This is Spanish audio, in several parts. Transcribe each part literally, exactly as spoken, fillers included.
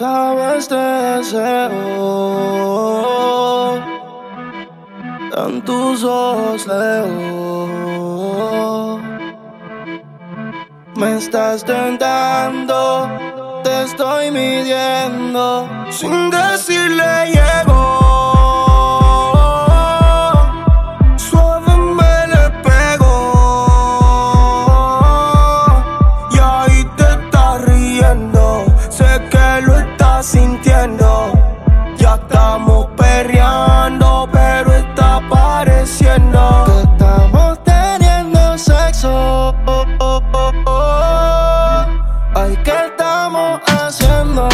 sabes te deseo, en tus ojos leo. Me estás tentando, te estoy midiendo, sin decirle llego. Suave me le pego, y ahí te estás riendo. Sé que lo estás sintiendo. Ya estamos perreando, pero está pareciendo que estamos teniendo sexo. Ay, ¿qué estamos haciendo?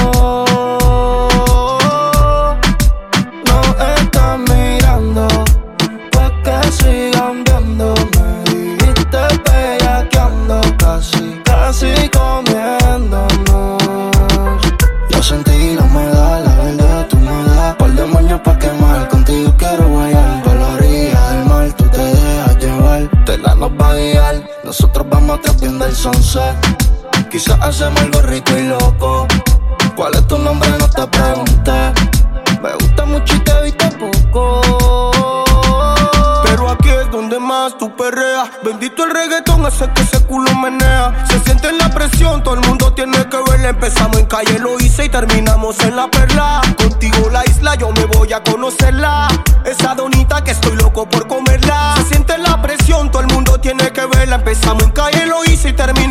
No están mirando, pues que sigan viendo. Me dijiste bellaqueando, casi, casi comiéndonos. Yo sentí la humedad, la verdad tú me das par de moños pa' quemar. Contigo quiero guayar, pa' la orilla del mar tú te dejas llevar. Tela nos va a guiar, nosotros vamos atrás viendo el sunset. Quizás hacemos algo rico y loco. ¿Cuál es tu nombre? No te pregunté. Me gusta mucho y te viste poco. Pero aquí es donde más tú perreas. Bendito el reggaetón, hace que ese culo menea. Se siente la presión, todo el mundo tiene que verla. Empezamos en Calle Loíza y terminamos en La Perla. Contigo la isla, yo me voy a conocerla. Esa donita que estoy loco por comerla. Se siente la presión, todo el mundo tiene que verla. Empezamos en Calle Loíza y terminamos